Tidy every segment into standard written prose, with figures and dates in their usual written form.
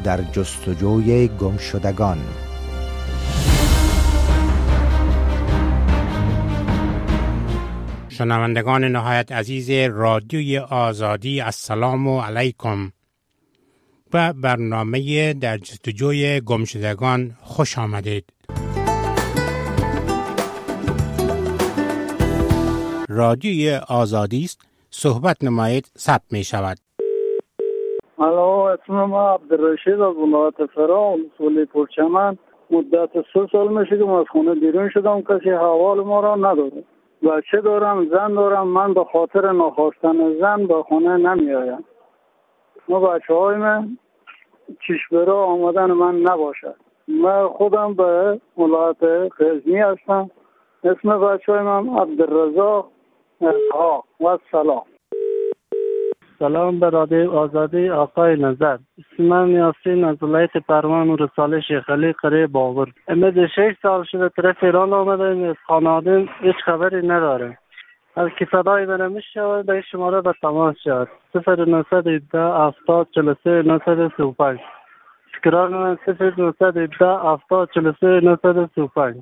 در جستجوی گمشدگان. شنوندگان نهایت عزیز رادیوی آزادی، السلام علیکم. و برنامه در جستجوی گمشدگان خوش آمدید. رادیوی آزادی است، صحبت نمایید، ثبت می شود. الو، اسم ما عبدالرشید از ولایت فرا، اصولی پرچمن. مدت 3 سال میشه که از خونه بیرون شدم، کسی حوال ما را نداره. بچه دارم، زن دارم. من به خاطر نخواستن زن به خونه نمی آیم. ما بچه های من چشبرا آمدن من نباشد. من خودم به ولایت غزنی هستم. اسم بچه های من عبدالرزاق اسحاق و سلام. سلام به رادیو آزادی، آقای نظر. اسم من یاسین از ولایت پروان و رساله شیخ علی قریه باور. امید 6 سال شده طرف ایران آمده، از خانواده هیچ خبری نداره. از که صدای من میشود به شماره به تماس شد 0917 70 43 935. تکرار من 0917 70 43 935.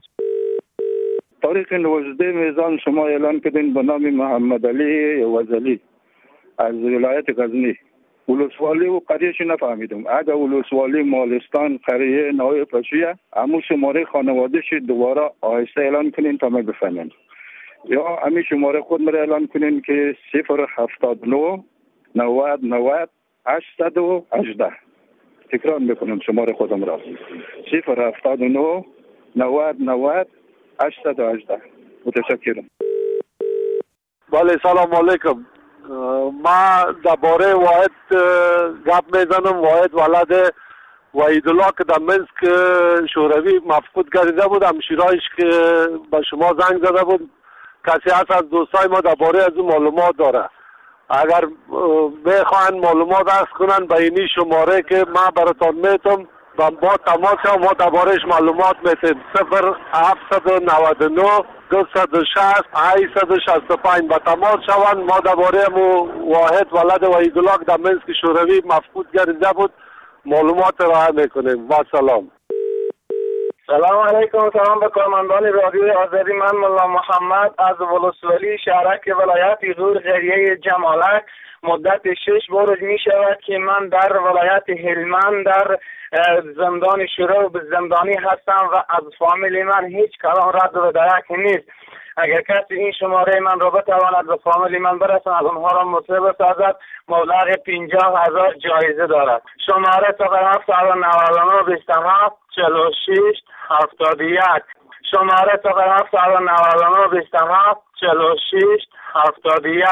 تاریخ 19 میزان شما اعلان کردین به نام محمد علی وزلی از ولایت غزنی. ولسوالی و قریهش نفهمیدم. اگر ولسوالی مالستان قریه نوع پشیه، همون شماره خانوادهش دوباره آهسته اعلان کنین تا من بفهمم، یا همین شماره خود مرا اعلان کنین که 079 90 90 818. تکرار میکنم شماره خودم را 079 90 90 818. متشکرم. بله، سلام علیکم. ما درباره واحد گپ میزنم. واحد ولد وحیدالله که در منسک شوروی مفقود گردیده بود. همشیرایش که به شما زنگ زده بود، کسی هست از دوستای ما درباره از اون معلومات داره. اگر بخواین معلومات عرض کنن به اینی شماره که ما براتون میتم، با تماس ها ما دربارهش معلومات میتیم. 0799 260 865 با تماس شوند. ما درباره واحد ولد وحیدالله در منسک شوروی مفقود گردیده بود معلومات ارائه میکنیم. با سلام. سلام علیکم. سلام به کارمندان رادیوی آزادی. من ملا محمد از ولسوالی شهرک ولایت غور قریه جمالک. مدت 6 بار می شود که من در ولایت هلمند در زندان شروع به زندانی هستم و از فامیل من هیچ کلام رد و درک نیست. اگر کسی این شماره من را بتواند به فامیل من برساند، اونها را مصیبت سازد، مبلغ 50,000 جایزه دارد. شماره 0799 27 46 71. شماره 0799 27 46 71.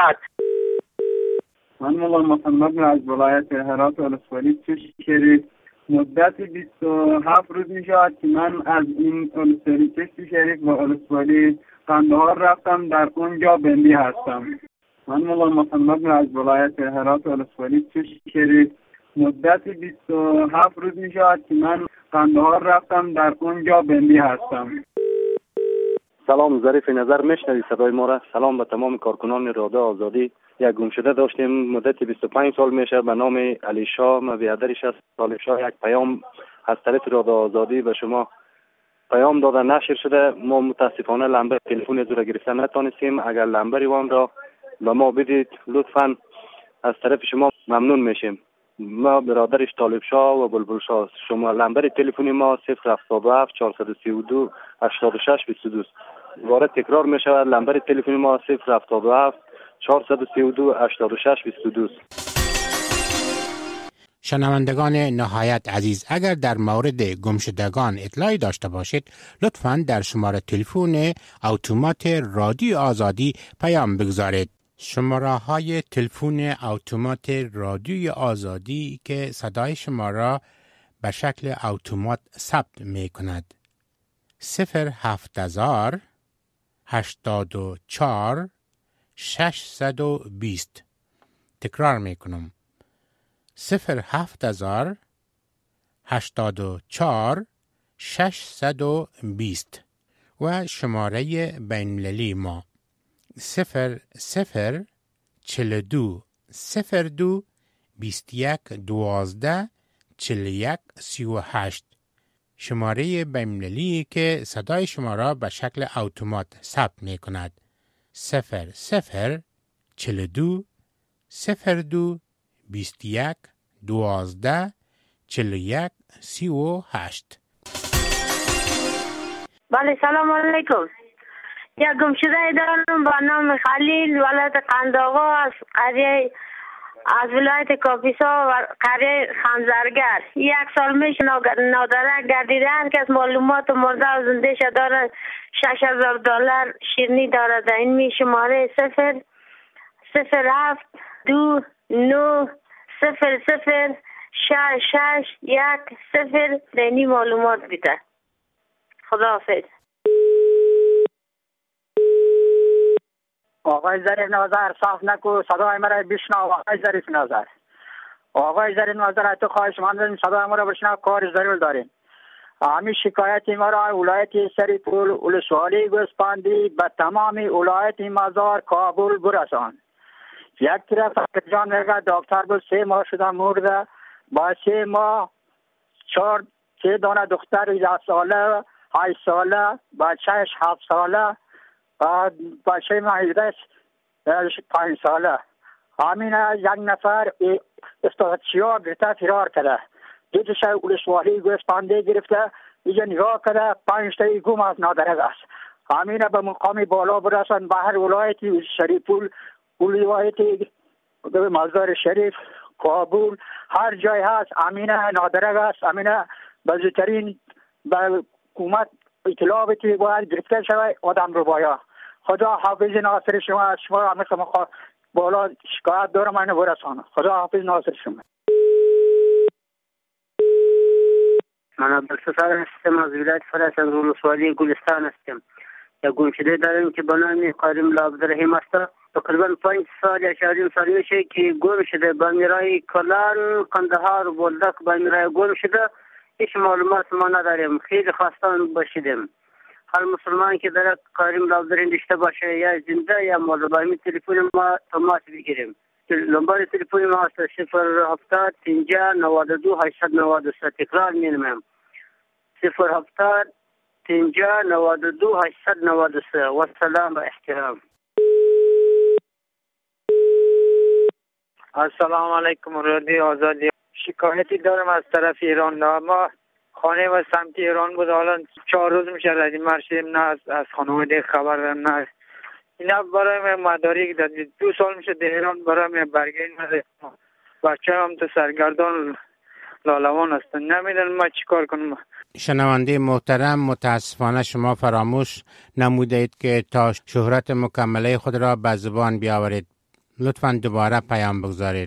من مولا محمد از ولایت هرات ولسوالی چشم شریف. مدت 27 روز می شود که من از این ولسوالی چشم شریف و ولسوالی قندهار رفتم، در اونجا بندی هستم. من مولا محمد از ولایت هرات ولسوالی چشم شریف. مدت 27 روز می شود که من قندهار رفتم، در اونجا بندی هستم. سلام، ظریف نظر میشنوی صدای ما را؟ سلام به تمام کارکنان رادیو آزادی. یک گمشده داشتیم مدت 25 سال میشه به نام علی شاه. ما بیادرش از طالب شاه یک پیام از طریق رادیو آزادی به شما پیام داده نشر شده. ما متاسفانه لمبر تلفن زور گرفتن نتونستیم. اگر لمبر وام را به ما بدید لطفاً از طرف شما ممنون میشیم. ما برادرش طالب شاه و بلبل شاه. شما لمبر تلفنی ما 077 432 86 22. وارد تکرار می شود. لمبر تلفنی ما 077 432 86 22. شنوندگان نهایت عزیز، اگر در مورد گمشدگان اطلاعی داشته باشید، لطفاً در شماره تلفن اتومات رادیو آزادی پیام بگذارید. شماره های تلفن اتومات رادیوی آزادی که صدای شما را به شکل اتومات ثبت می کند: 07000 84 620. تکرار می کنم: 07000 84 620. و شماره بین‌المللی ما 0042 02 21 12 4138. شماره بین‌المللی که صدای شما را به شکل اتومات ثبت می کند. 00 42 02 21 12 41 38. بله سلام علیکم. یک گمشده دارم با نام خلیل، ولایت قندآقا، از ولایت کاپیسا و قریه خنزرگر. 1 سال میش نادرک گردیده است که از معلومات مرده و زنده ش داره. $6,000 شیرنی داره. در این می شماره 007 29 00 6610 دینی معلومات بیده. خداحافظ. آقای ظریف نظر صاف نکو، صدای مرا بشنو. آقای ظریف نظر، آقای ظریف نظر، تو خواهش مندم صدای مرا بشنو، کار ضرور داریم. همین شکایت ما را ولایت سریپول ولسوالی گوسپندی به تمام ولایت مزار کابل برسان. یک طرف جان میگه دکتر بود 3 ماه شده مرده، با 3 ماه 4 دانه دختر 10 ساله 8 ساله، بچهش 7 ساله، بچه مهیده 5 ساله. همین یک نفر استاتچیا گرفته فرار کرده. دیگه ولسوالی گوسپنده گرفته، اینجا نگاه کرده 5 تایی گم از نادرک است. همین به مقام بالا برسن به هر ولایت شریفول، ولایت مزار شریف، کابل، هر جای هست امین نادرک است. امین بزرگترین به حکومت اطلاع بده باید گرفته شود آدم رو باید. خدا حافظ ناصر شما. شما همه بالا شکایت دارم اینو برسانم. خدا حافظ ناصر شما. من عبدالستار هستم، از ولایت فراس، از ولسوالی گلستان هستم. یک گمشده داریم که به نام قارم عبدالرحیم است. تقریبا 5 سال یا 4 سال میشه که گم شده. به میرای کلان، قندهار، بولدک به میرای گم شده. هیچ معلومات ما نداریم. خیلی خواستان باشیدیم. هر مسلمان که در قارم عبدالرحیم داشته باشه یا زنده یا مرده، با همین تلفن ما تماس بگیریم. نمبر تلفن ما است 070 50 92 893. تکرار می‌نمایم 070 50 92 893. و سلام و احترام. السلام علیکم. رادیو آزادی. شکایتی دارم از طرف ایران. ما خانه و سمت ایران بود، حالا 4 روز میشه ردیم مرشدیم، نه از خانواده خبر دارم، نه اینا برای من مدارک دادید. 2 سال میشه در ایران برای من برگه نده. بچه هم تو سرگردان لالوان هستن، نمیدونم ما چی کار کنم. شنونده محترم، متاسفانه شما فراموش نمودید که تا شهرت مکمله خود را به زبان بیاورید. لطفاً دوباره پیام بگذارید.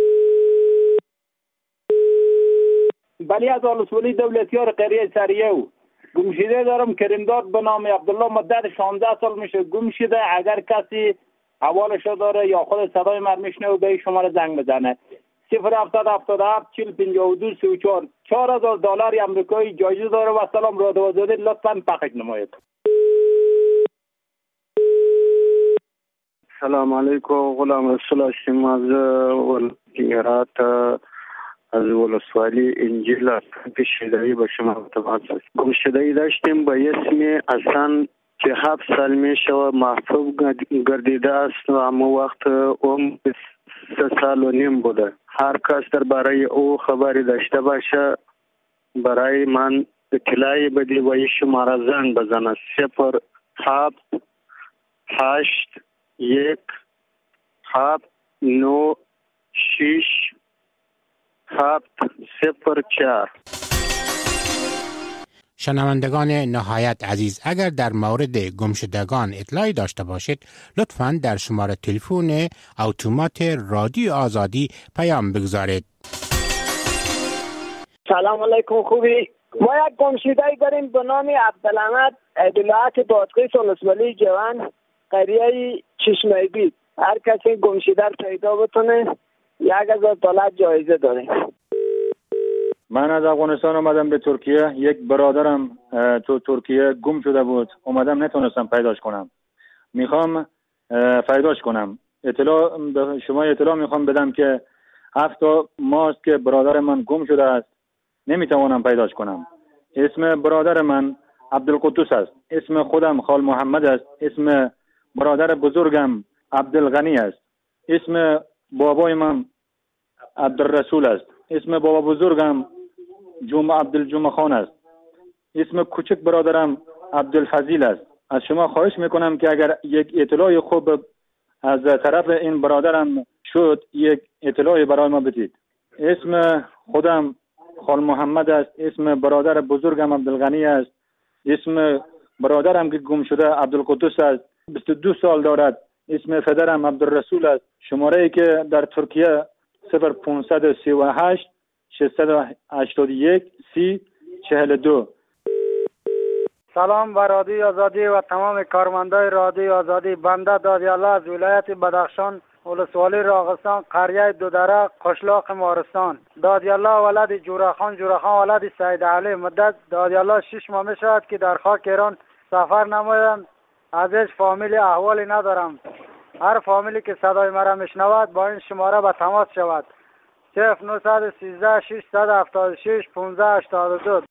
بلی از ولسوالی دولتیار قریه سریو گمشده دارم. کریمداد به نام عبدالله، مدت 16 سال میشه گم شده. اگر کسی حوالش داره یا خود صدای من میشنه و به شماره زنگ بزنه 077 40 52 34. $4,000 امریکایی جایزه داره. و سلام رادیو آزادی، لطفاً پخش نمایید. سلام علیکم. غلام رسول هستم از ولایت از ولسوالی انجیل پیشدایی به شما تماس است. گمشده‌ای داشتیم به اسم حسن که 7 سال میشه و محبوب گردیده است و اما وقت عمر 3 سال و نیم بوده. هر کس در برای او خبری داشته باشه برای من اطلاعی بده و این شماره زنگ بزنه 07 8 1 7 9 6 704. شنوندگان نهایت عزیز، اگر در مورد گمشدگان اطلاعی داشته باشید لطفاً در شماره تلفن اتومات رادیو آزادی پیام بگذارید. سلام علیکم. خوبی؟ ما یک گمشده‌ای داریم به نام عبدالحمد، ولایت بادغیس، ولسوالی جوان، قریه چشمه بید. هر کسی گمشده پیدا بتونه $1,000 جایزه داره. من از افغانستان اومدم به ترکیه. یک برادرم تو ترکیه گم شده بود، اومدم نتونستم پیداش کنم. میخوام پیداش کنم. شما اطلاع میخوام بدم که 7 ماه است که برادر من گم شده است. نمیتوانم پیداش کنم. اسم برادر من عبدالقدوس است. اسم خودم خال محمد است. اسم برادر بزرگم عبدالغنی است. اسم بابای من عبدالرسول است. اسم بابا بزرگم عبدالجمعه خان است. اسم کوچک برادرم عبدالفضیل است. از شما خواهش میکنم که اگر یک اطلاع خوب از طرف این برادرم شد، یک اطلاع برای ما بدید. اسم خودم خال محمد است. اسم برادر بزرگم عبدالغنی است. اسم برادرم که گم شده عبدالقدوس است. 22 سال دارد. اسم پدرم عبدالرسول است. شماره ای که در ترکیه 0538 681 3042. سلام به رادیو آزادی و تمام کارمندای رادیو آزادی. بنده دادیالله از ولایت بدخشان، ولسوالی راغستان، قریه دودره، قشلاق مارستان. دادیالله ولد جورخان ولد سید علی. مدت دادیالله 6 ماه می شود که در خاک ایران سفر نمودم. از هیچ فامیلی احوالی ندارم. هر فامیلی که صدای مرا میشنود با این شماره به تماس شود. 0913 676 1582.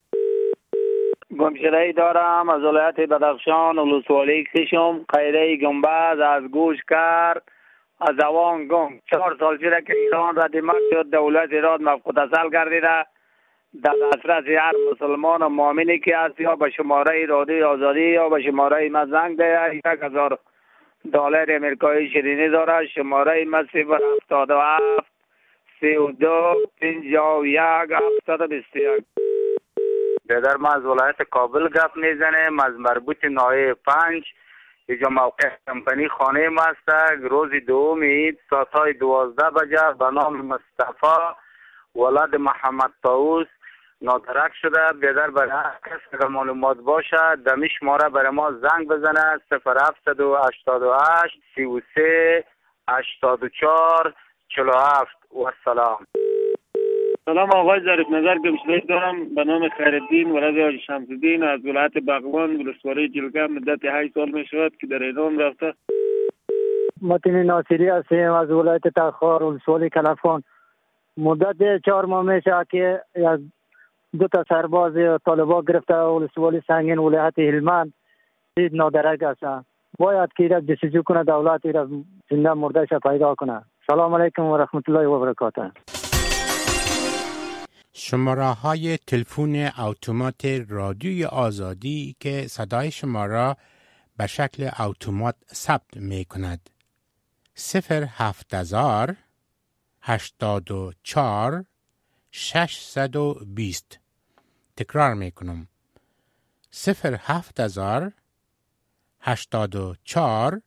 گمشده‌ای دارم از ولایت بدخشان، ولسوالی کشم، قریه گنبد، از گوش کرد، از اوان گم. 4 سال شده که ایران را دمک شد. دولت ایران متصل گردیده. در دسترس هر مسلمان و مؤمنی که هست یا به شماره رادیو آزادی یا به شماره ما زنگ ده. $1000 امریکایی شیرینی داره. شماره ما 077 32 51 721. بدر ما از ولایت کابل گپ میزنیم، از مربوط ناحیه 5. اینجا موقع کمپانی خانه ما است. روز دوم عید ساعت 12 بجه به نام مصطفی ولد محمد طاووس نادرک شده. بدر برای هر کس اگر معلومات باشه دمی شماره برای ما زنگ بزنه. 0788 33 84 47. و سلام. سلام آقای ظریف نظر. گمشده‌ای دارم به نام خیرالدین ولد حاجی شمس‌الدین از ولایت بغلان، ولسوالی جلگه. مدت 8 سال می شود که در ایران رفته. متین ناصری هستیم از ولایت تخار، ولسوالی کلفان. مدت 4 ماه می شود که از 2 سرباز طالبان گرفته ولسوالی سنگین ولایت هلمند دید نادرک هستند. باید که را جستجو کنه دولت را زنده مردهش پیدا کنه. سلام علیکم و رحمت الله و برکاته. شماره های تلفن اتومات رادیوی آزادی که صدای شما را به شکل اتومات ثبت می کند. 07000 84 620. تکرار می کنم. 07000 84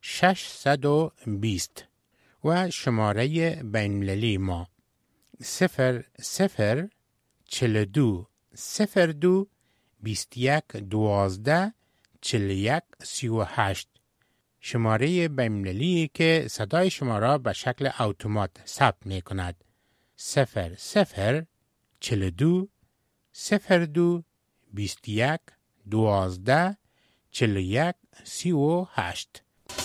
620 و شماره بین‌المللی ما 0042 02 21 12 41 38. شماره بین‌المللی که صدای شما را به شکل اتومات ثبت می کند. 0042 02 21 12 41 38.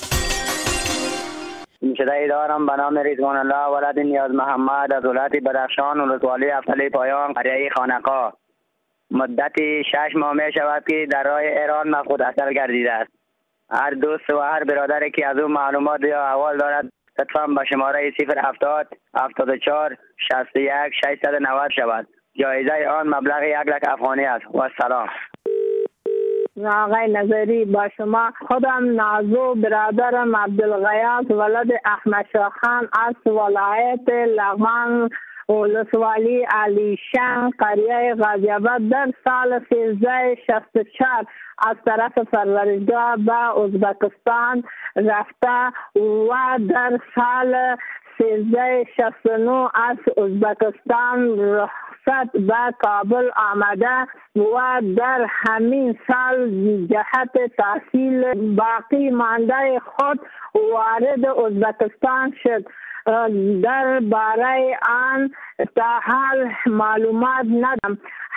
گمشده‌ای دارم به نام رضوان الله ولد نیاز محمد از ولایت بدخشان، ولسوالی افضلی پایان، قریه خانقاه. مدت 6 ماه می شود که در راه ایران مختصر گردیده است. هر دوست و هر برادری که از او معلومات یا احوال دارد لطفاً به شماره 070 74 61 690 شود. جایزه آن مبلغ 1 لک افغانی است. و سلام. آقای نظری با شما. خودم نازو برادرم عبدالغیاث ولد احمد شاخان از ولایت لغمان، ولسوالی علیشان، قریه غازی آباد. در سال 1364 از طرف پروردگار به ازبکستان رفته و در سال 1369 از ازبکستان رخصت به کابل آمده و در همین سال جهت تحصیل باقی مانده خود وارد ازبکستان شد. در باره آن تا حال معلومات ندارم.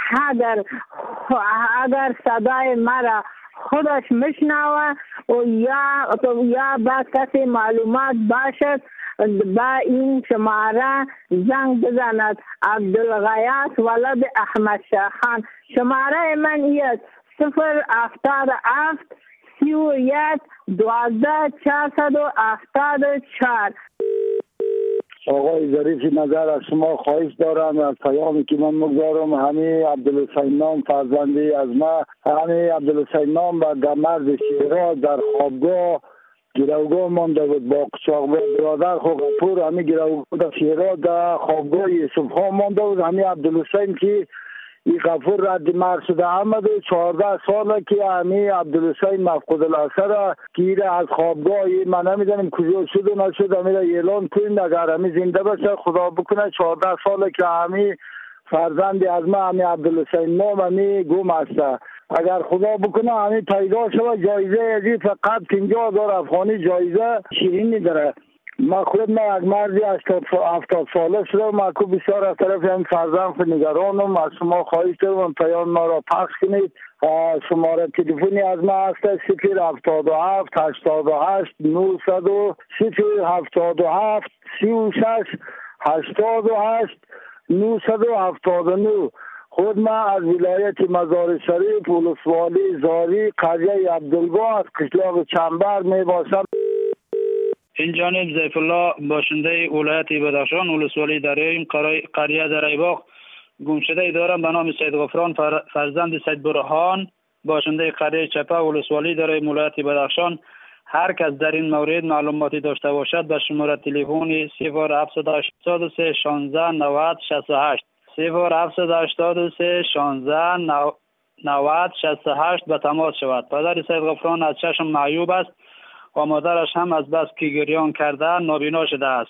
اگر صدای مرا خودش میشنوه و یا با کسی معلومات باشد با این شماره زنگ بزند. عبدالغیاث ولد احمد شاخان. شماره من ایست 077 31 12 474. آقای ظریف نظر از شما خواهش دارم از پیامی که من مگذارم. همین عبدالحسین نام فرزندی از ما، همین عبدالحسین نام و مرد شیراز در خوابگاه گروگاه مانده بود با قچاق برادر خو غفور. همین گروگاه در شیراز در خوابگاه یوسف خان مانده بود. همین عبدالحسین که این غفور رد مرد شده آمد. 14 ساله که همین عبدالحسین مفقود الاثر که از خوابگاه من نمیدونیم کجا شد و نشد. همین اعلان کنیم اگر همین زنده باشه خدا بکنه. 14 ساله که همین فرزندی از ما همین عبدالحسین نام همین گم است. اگر خدا بکنه همین پیدا شود جایزه ازی فقط 50,000 افغانی جایزه شیرینی داره. ما خود یک مردی 70 ساله شده. ما کو بسیار از طرف هم فرزند نگرانم. از شما خواهش دارم پیام ما را پخش کنید. شماره تلفنی از ما هست 077 88 900 077 36 88 979. خود ما از ولایت مزار شریف ولسوالی زاری قریه عبدالگاه از قشلاق چنبر می باشم. این جانب ضیف الله باشنده ولایت بدخشان ولسوالی دریایم قریه دریباغ گمشده دارم به نام سید غفران فرزند سید برهان باشنده قریه چپه ولسوالی دریایم ولایت بدخشان. هر کس در این مورد معلوماتی داشته باشد به شماره تلفن 0783 16 90 68 0783 16 90 68 به تماس شود. پدر سید غفران از چشم معیوب است و مادرش هم از بس که گریان کرده نابینا شده است.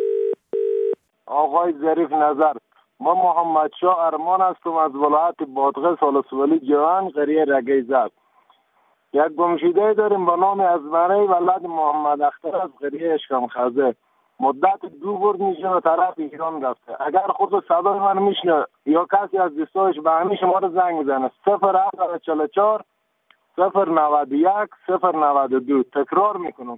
آقای ظریف نظر، ما محمد شاه ارمان هستم از ولایت بادغیس ولسوالی جوان قریه رگیزک. یک گمشده داریم به نام ازمره ولد محمد اختر از قریه اشکم خزه. مدت 2 بار میشه به طرف ایران رفته. اگر خود صدای من میشنه یا کسی از دوستایش به همین شماره زنگ میزنه 0744 091 092. تکرار میکنم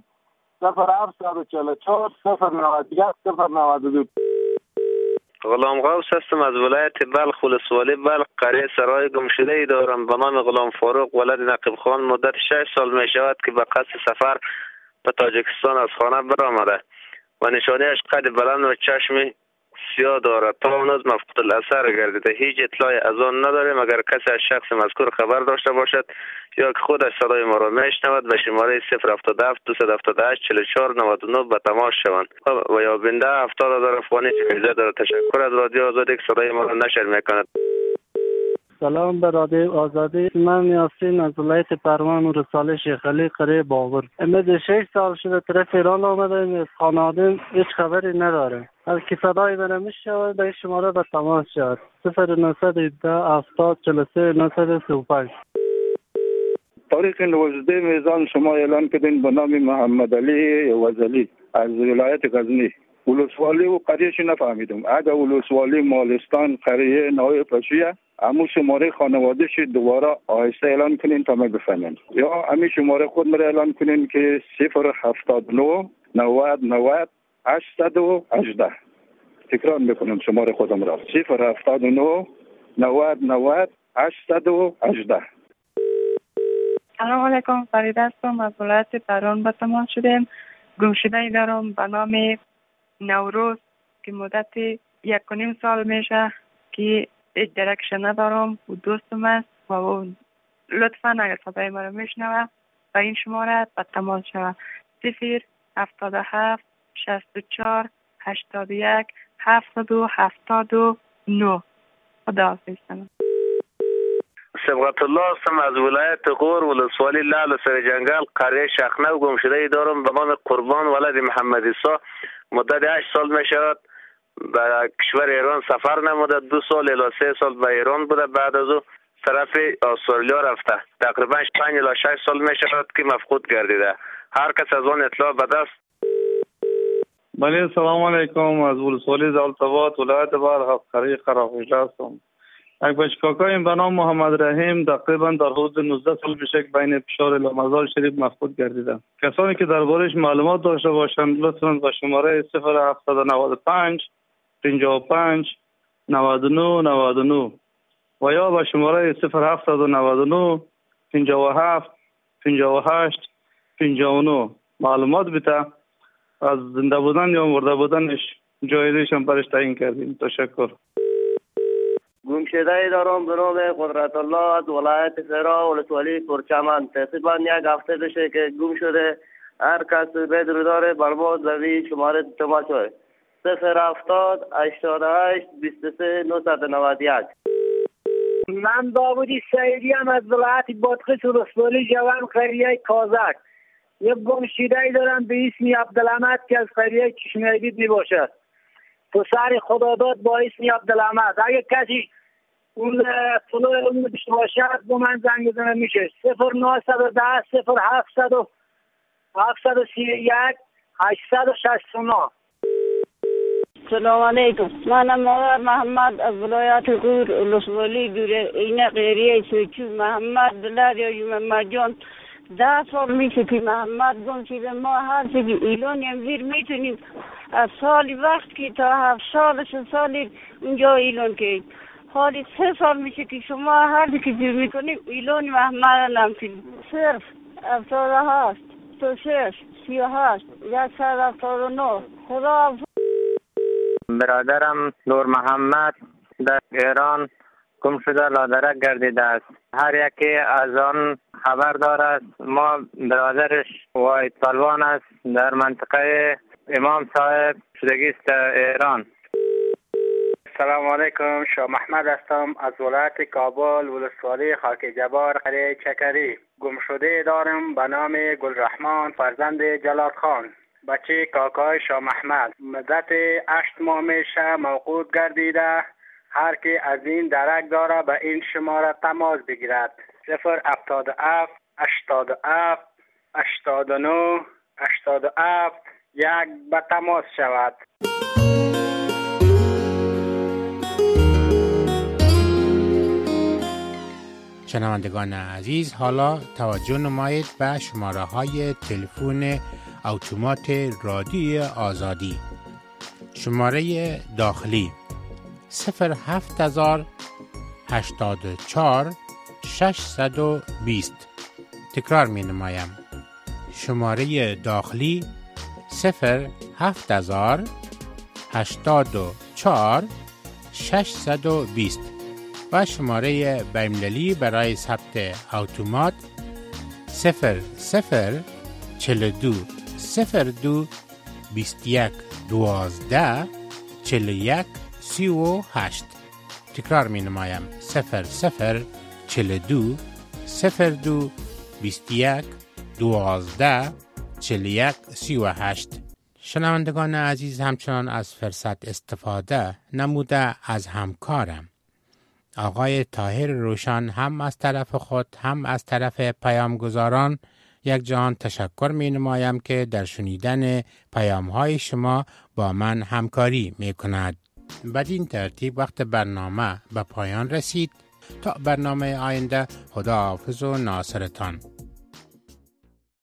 0744 091 092. غلام غوث هستم از ولایت بلخ ولسوالی بلخ قریه سرای گمشده ای دارم به نام غلام فاروق ولد نقیب خان. مدت 6 سال می شود که به قصد سفر به تاجیکستان از خانه برآمده و نشانیش قد بلند و چشمی سیاه دارد. تا هنوز مفقود الاثر گردیده. هیچ اطلاعی از آن نداریم. اگر کسی از شخص مذکور خبر داشته باشد یا که خودش صدای ما را میشنود به شماره 077 278 44 99 به تماس شوند و یا بنده 70,000 افغانی جایزه دارد. تشکر از رادیو آزادی که صدای ما را نشر میکند. سلام به رادیو آزادی. من یاسین از ولایت پروان و رساله شیخ علی قریه باغر. امید 6 سال شده طرف ایران آمده. از خانواده هیچ خبری نداره. از که صدای من میشود به شماره به تماس شد 0917 70 43 935. تاریخ نوزده میزان شما اعلان کردین به نام محمد علی وزلی از ولایت غزنی ولسوالی و قریهش نفهمیدم. اگر ولسوالی مالستان قریه نوای پشیه همون شماره خانوادهش دوباره آهسته اعلان کنین تا ما بفهمیم یا همین شماره خود مرا اعلان کنین که 079 90 90 818. تکرار میکنم شماره خودم را 079 90 90 818. سلام علیکم، فرید هستم از ولایت پروان به تماس شدیم. گمشده دارم به نام نوروز که مدت 1.5 سال میشه که هیچ درکشن ندارم و دوستم است و اون لطفا اگر صدای ما رو میشنوه و این شماره به تماس شود 077 64 81 779. خدا حافظ. صبغت الله هستم از ولایت غور ولسوالی لعل و سر جنگل قریه شخنه گمشده ای دارم به نام قربان ولد محمد عیسی. مدت 8 سال می شود به کشور ایران سفر نموده. 2 سال الی 3 سال به ایران بوده. بعد از او طرف استرالیا رفته. تقریبا 5 الی 6 سال می شود که مفقود گردیده. هر کس از آن اطلاع به دست. بله سلام علیکم از ولسوالی زالتباد ولایت بلخ قریه قراقوشته هستم. یک بچه کاکایم به نام محمد رحیم تقریبا در حدود 19 سال میشه که بین فشار لامزار شریف مفقود گردیدم. کسانی که دربارش معلومات داشته باشند لطفاً با شماره 0795 55 99 99 و یا با شماره 0799 57 58 59 معلومات بده. از زنده بودن یا مرده بودنش جایزش هم برش تعیین کردیم. تشکر. گمشده دارم به نام قدرت الله از ولایت سرا ولسوالی پرچمن. تقریبا یک هفته بشه که گم شده. هر کس بدر داره بر ما زوی شماره تماس های 070 88 23 991. من داودی سعیدی هم از ولایت بادغیس ولسوالی جوان قریه کازک. یک گمشده دارم به اسم عبدالحمد که از قریه چشمه‌دید می باشد. پسر خداداد با اسم عبدالحمد. اگه کسی اون طلوع اون داشته باشد با من زنگ بزنه میشه 0910 0700 731 869. سلام علیکم. منم مادر محمد از ولایت غور ولسوالی دوره این قریه سوچو محمد دلار یا محمد جان 10 سال میشه که محمد گم شده. ما هر چیزی ایلان امزیر میتونیم از سالی وقت که تا 7 سال 3 سالی اونجا ایلان که حالی 3 سال میشه که شما هر چیزی که جور میکنیم ایلان محمد نمتیم. صرف 78 26 38 179. خدا. برادرم نور محمد در ایران گم شده لادرک گردیده است. هر یکی از آن خبر دارد. ما برادرش واید پلوان است در منطقه امام صاحب شدگی است ایران. سلام علیکم. شاه محمد هستم از ولایت کابل ولسوالی خاک جبار قریه چکری. گم شده دارم به نام گلرحمان فرزند جلال خان بچه کاکای شاه محمد. مدت 8 ماه میشه موقوت گردیده. هر کی از این درک داره به این شماره تماس بگیرد 077 87 89 87 یک به تماس شود. شنوندگان عزیز، حالا توجه نمایید به شماره های تلفن اتومات رادیوی آزادی. شماره داخلی 07000 84 620. تکرار می نمایم. شماره داخلی 07000 84 620 و شماره بین‌المللی برای ثبت اتومات 0042 02 21 12 41 38. تکرار می نمایم 0042 02 21 12 41 38. شنوندگان عزیز، همچنان از فرصت استفاده نموده از همکارم آقای طاهر روشن هم از طرف خود هم از طرف پیامگزاران یک جهان تشکر می نمایم که در شنیدن پیام های شما با من همکاری می کند. بدین ترتیب وقت برنامه به پایان رسید. تا برنامه آینده، خداحافظ و ناصرتان.